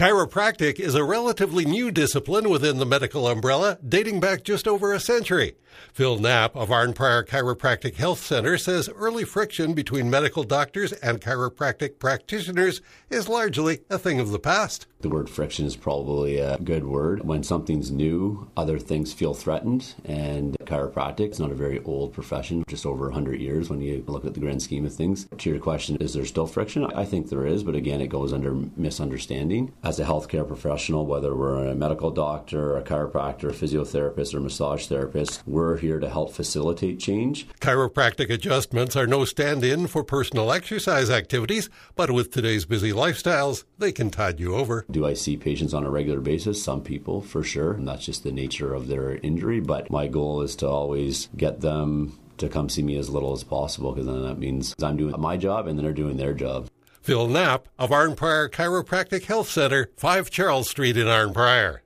Chiropractic is a relatively new discipline within the medical umbrella, dating back just over a century. Phil Knapp of Arnprior Chiropractic Health Center says early friction between medical doctors and chiropractic practitioners is largely a thing of the past. The word friction is probably a good word. When something's new, other things feel threatened, and chiropractic is not a very old profession, just over 100 years when you look at the grand scheme of things. To your question, is there still friction? I think there is, but again, it goes under misunderstanding. As a healthcare professional, whether we're a medical doctor, a chiropractor, a physiotherapist, or massage therapist, we're here to help facilitate change. Chiropractic adjustments are no stand-in for personal exercise activities, but with today's busy lifestyles, they can tide you over. Do I see patients on a regular basis? Some people, for sure, and that's just the nature of their injury, but my goal is to always get them to come see me as little as possible, because then that means I'm doing my job and then they're doing their job. Phil Knapp of Arnprior Chiropractic Health Center, 5 Charles Street in Arnprior.